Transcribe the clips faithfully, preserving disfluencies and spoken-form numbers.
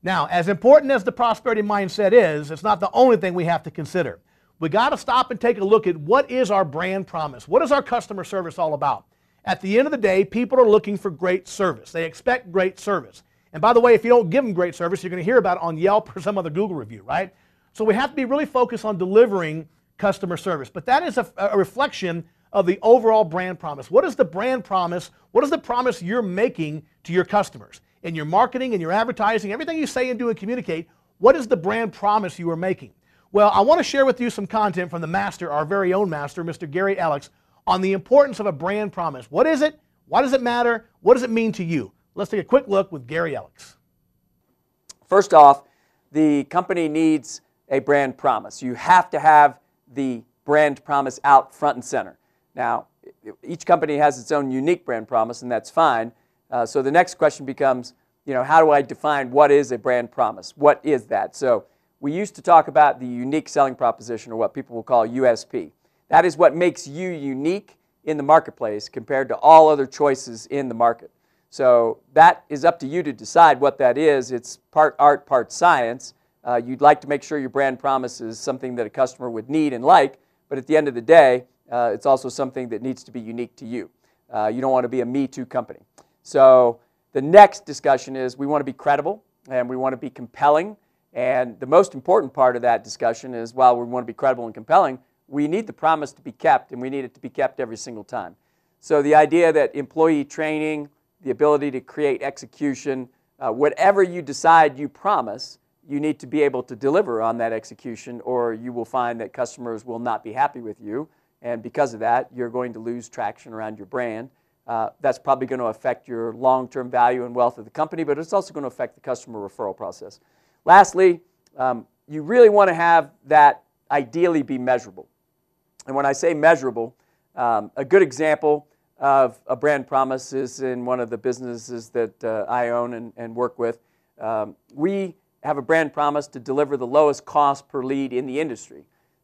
Now, as important as the prosperity mindset is, it's not the only thing we have to consider. We got to stop and take a look at what is our brand promise. What is our customer service all about? At the end of the day, people are looking for great service. They expect great service. And by the way, if you don't give them great service, you're going to hear about it on Yelp or some other Google review, right? So we have to be really focused on delivering customer service. But that is a, a reflection of the overall brand promise. What is the brand promise? What is the promise you're making to your customers? In your marketing, in your advertising, everything you say and do and communicate, what is the brand promise you are making? Well, I want to share with you some content from the master, our very own master, Mister Gary Alex, on the importance of a brand promise. What is it? Why does it matter? What does it mean to you? Let's take a quick look with Gary Alex. First off, the company needs a brand promise. You have to have the brand promise out front and center. Now, each company has its own unique brand promise, and that's fine. Uh, so the next question becomes, you know, how do I define what is a brand promise? What is that? So we used to talk about the unique selling proposition, or what people will call U S P. That is what makes you unique in the marketplace compared to all other choices in the market. So that is up to you to decide what that is. It's part art, part science. Uh, you'd like to make sure your brand promise is something that a customer would need and like, but at the end of the day, uh, it's also something that needs to be unique to you. Uh, you don't want to be a me too company. So the next discussion is we want to be credible and we want to be compelling. And the most important part of that discussion is, while we want to be credible and compelling, we need the promise to be kept, and we need it to be kept every single time. So the idea that employee training, the ability to create execution, uh, whatever you decide you promise, you need to be able to deliver on that execution, or you will find that customers will not be happy with you. And because of that, you're going to lose traction around your brand. Uh, that's probably going to affect your long-term value and wealth of the company, but it's also going to affect the customer referral process. Lastly, um, you really want to have that ideally be measurable. And when I say measurable, um, a good example of a brand promise is in one of the businesses that uh, I own and, and work with. Um, we have a brand promise to deliver the lowest cost per lead in the industry.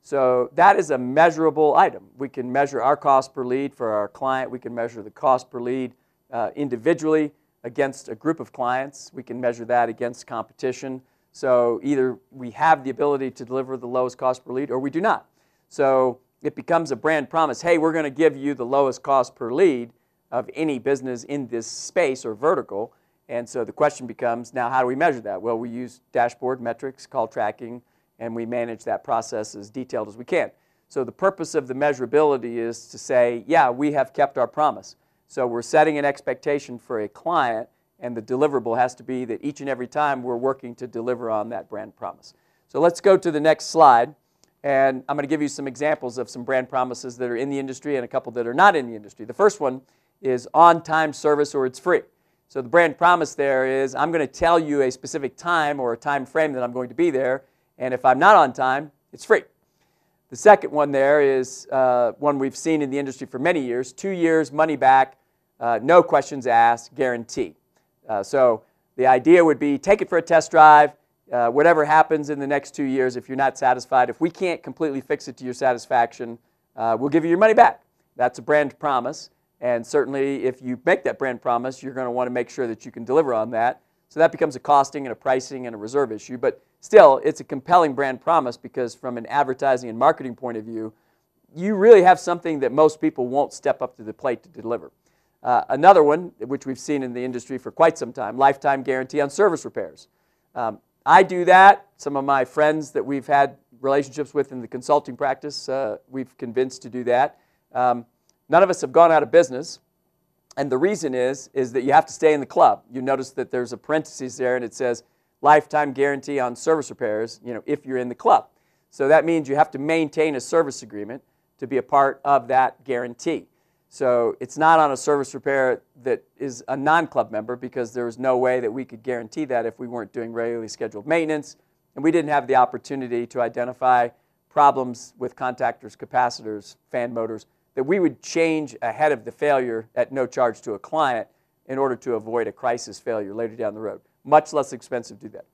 So that is a measurable item. We can measure our cost per lead for our client. We can measure the cost per lead uh, individually against a group of clients. We can measure that against competition. So either we have the ability to deliver the lowest cost per lead, or we do not. So it becomes a brand promise. Hey, we're going to give you the lowest cost per lead of any business in this space or vertical. And so the question becomes, now how do we measure that? Well, we use dashboard metrics, call tracking, and we manage that process as detailed as we can. So the purpose of the measurability is to say, yeah, we have kept our promise. So we're setting an expectation for a client, and the deliverable has to be that each and every time we're working to deliver on that brand promise. So let's go to the next slide, and I'm going to give you some examples of some brand promises that are in the industry and a couple that are not in the industry. The first one is on-time service or it's free. So the brand promise there is, I'm going to tell you a specific time or a time frame that I'm going to be there, and if I'm not on time, it's free. The second one there is uh, one we've seen in the industry for many years, two years, money back, uh, no questions asked, guarantee. Uh, so the idea would be, take it for a test drive, uh, whatever happens in the next two years, if you're not satisfied, if we can't completely fix it to your satisfaction, uh, we'll give you your money back. That's a brand promise, and certainly if you make that brand promise, you're going to want to make sure that you can deliver on that. So that becomes a costing and a pricing and a reserve issue, but still, it's a compelling brand promise because from an advertising and marketing point of view, you really have something that most people won't step up to the plate to deliver. Uh, another one, which we've seen in the industry for quite some time, lifetime guarantee on service repairs. Um, I do that. Some of my friends that we've had relationships with in the consulting practice, uh, we've convinced to do that. Um, none of us have gone out of business, and the reason is, is that you have to stay in the club. You notice that there's a parenthesis there, and it says lifetime guarantee on service repairs, you know, if you're in the club. So that means you have to maintain a service agreement to be a part of that guarantee. So it's not on a service repair that is a non-club member, because there was no way that we could guarantee that if we weren't doing regularly scheduled maintenance, and we didn't have the opportunity to identify problems with contactors, capacitors, fan motors, that we would change ahead of the failure at no charge to a client in order to avoid a crisis failure later down the road. Much less expensive to do that.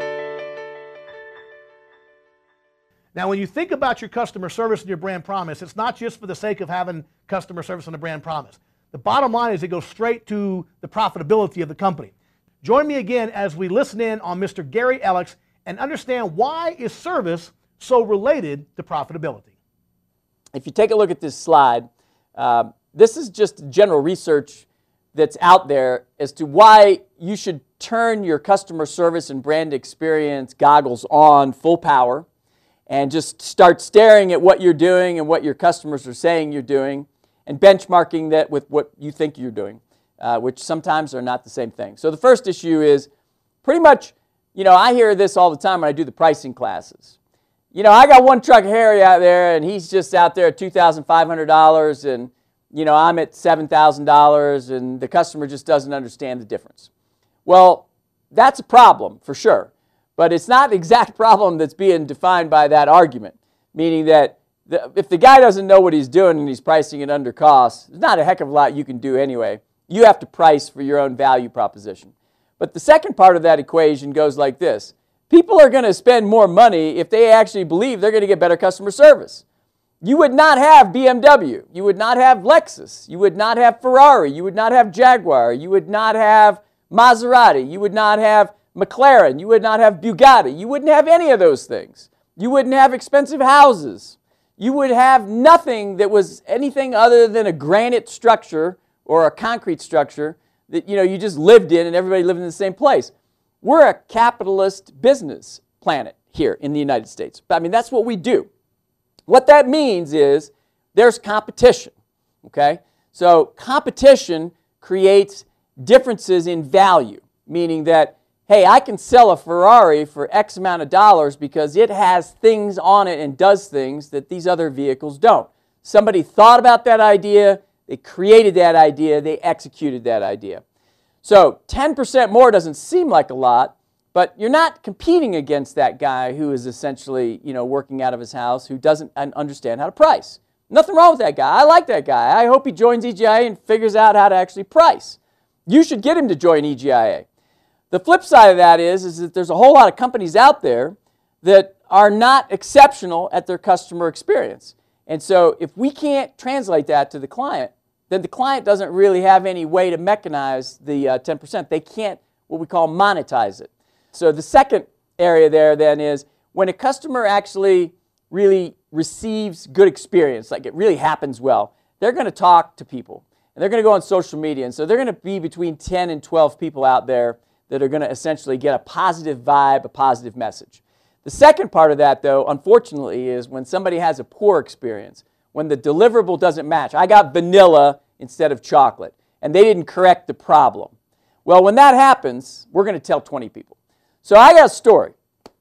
Now, when you think about your customer service and your brand promise, it's not just for the sake of having customer service and a brand promise. The bottom line is it goes straight to the profitability of the company. Join me again as we listen in on Mister Gary Elekes and understand why is service so related to profitability. If you take a look at this slide, uh, this is just general research that's out there as to why you should turn your customer service and brand experience goggles on full power and just start staring at what you're doing and what your customers are saying you're doing and benchmarking that with what you think you're doing, uh, which sometimes are not the same thing. So the first issue is pretty much, you know, I hear this all the time when I do the pricing classes. You know, I got one truck of Harry out there and he's just out there at two thousand five hundred dollars and, you know, I'm at seven thousand dollars and the customer just doesn't understand the difference. Well, that's a problem for sure, but it's not the exact problem that's being defined by that argument, meaning that the, if the guy doesn't know what he's doing and he's pricing it under cost, there's not a heck of a lot you can do anyway. You have to price for your own value proposition. But the second part of that equation goes like this. People are going to spend more money if they actually believe they're going to get better customer service. You would not have B M W. You would not have Lexus. You would not have Ferrari. You would not have Jaguar. You would not have Maserati. You would not have McLaren. You would not have Bugatti. You wouldn't have any of those things. You wouldn't have expensive houses. You would have nothing that was anything other than a granite structure or a concrete structure that, you know, you just lived in and everybody lived in the same place. We're a capitalist business planet here in the United States. I mean, that's what we do. What that means is there's competition, okay? So competition creates differences in value, meaning that, hey, I can sell a Ferrari for X amount of dollars because it has things on it and does things that these other vehicles don't. Somebody thought about that idea, they created that idea, they executed that idea. So ten percent more doesn't seem like a lot, but you're not competing against that guy who is essentially, you know, working out of his house, who doesn't understand how to price. Nothing wrong with that guy. I like that guy. I hope he joins E G I A and figures out how to actually price. You should get him to join E G I A. The flip side of that is, is that there's a whole lot of companies out there that are not exceptional at their customer experience. And so if we can't translate that to the client, then the client doesn't really have any way to mechanize the uh, ten percent. They can't, what we call, monetize it. So the second area there then is when a customer actually really receives good experience, like it really happens well, they're going to talk to people. And they're going to go on social media. And so they're going to be between ten and twelve people out there that are going to essentially get a positive vibe, a positive message. The second part of that, though, unfortunately, is when somebody has a poor experience, when the deliverable doesn't match. I got vanilla instead of chocolate, and they didn't correct the problem. Well, when that happens, we're going to tell twenty people. So I got a story.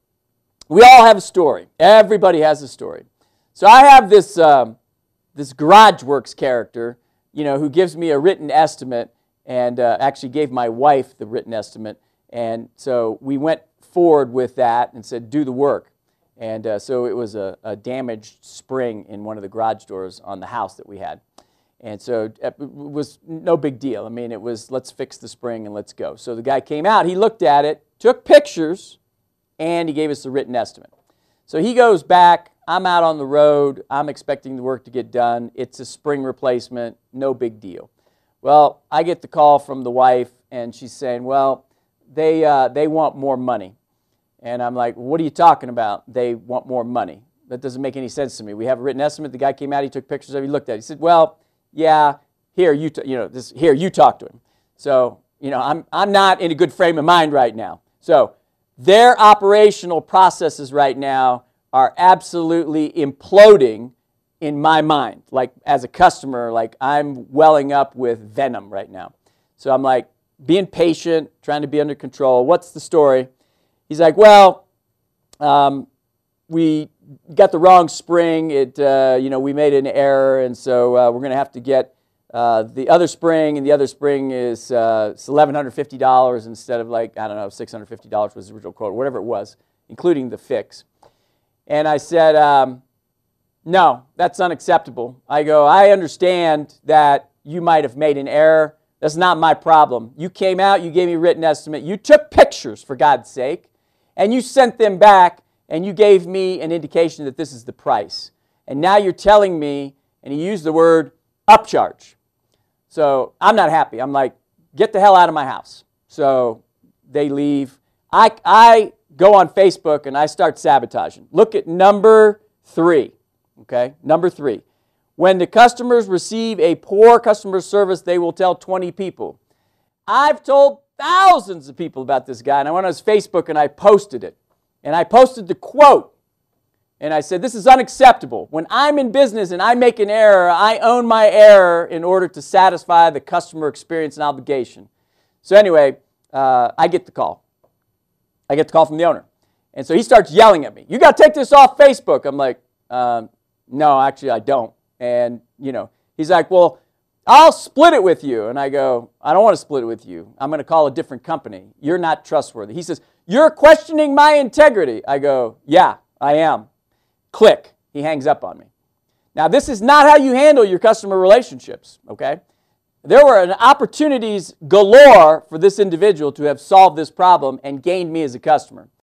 We all have a story. Everybody has a story. So I have this, um, this GarageWorks character, you know, who gives me a written estimate, and uh, actually gave my wife the written estimate. And so we went forward with that and said, do the work. And uh, so it was a, a damaged spring in one of the garage doors on the house that we had. And so it was no big deal. I mean, it was, let's fix the spring and let's go. So the guy came out, he looked at it, took pictures, and he gave us the written estimate. So he goes back, I'm out on the road, I'm expecting the work to get done. It's a spring replacement, no big deal. Well, I get the call from the wife, and she's saying, well, they, uh, they want more money. And I'm like, what are you talking about? They want more money. That doesn't make any sense to me. We have a written estimate. The guy came out, he took pictures of it, he looked at it. He said, well, yeah, here, you, t you know, this, here, you talk to him. So, you know, I'm, I'm not in a good frame of mind right now. So their operational processes right now are absolutely imploding in my mind. Like, as a customer, like, I'm welling up with venom right now. So I'm like, being patient, trying to be under control. What's the story? He's like, well, um, we got the wrong spring. It, uh, you know, we made an error, and so uh, we're going to have to get uh, the other spring, and the other spring is uh, it's eleven hundred fifty dollars instead of, like, I don't know, six hundred fifty dollars was the original quote, whatever it was, including the fix. And I said, um, no, that's unacceptable. I go, I understand that you might have made an error. That's not my problem. You came out, you gave me a written estimate, you took pictures, for God's sake, and you sent them back, and you gave me an indication that this is the price. And now you're telling me, and he used the word upcharge. So I'm not happy. I'm like, get the hell out of my house. So they leave. I, I go on Facebook and I start sabotaging. Look at number three, okay? Number three. When the customers receive a poor customer service, they will tell twenty people. I've told thousands of people about this guy, and I went on his Facebook and I posted it. And I posted the quote. And I said, this is unacceptable. When I'm in business and I make an error, I own my error in order to satisfy the customer experience and obligation. So anyway, uh, I get the call. I get the call from the owner. And so he starts yelling at me. You got to take this off Facebook. I'm like, um, no, actually I don't. And, you know, he's like, well, I'll split it with you. And I go, I don't want to split it with you. I'm going to call a different company. You're not trustworthy. He says, you're questioning my integrity. I go, yeah, I am. Click. He hangs up on me. Now, this is not how you handle your customer relationships, okay? There were opportunities galore for this individual to have solved this problem and gained me as a customer.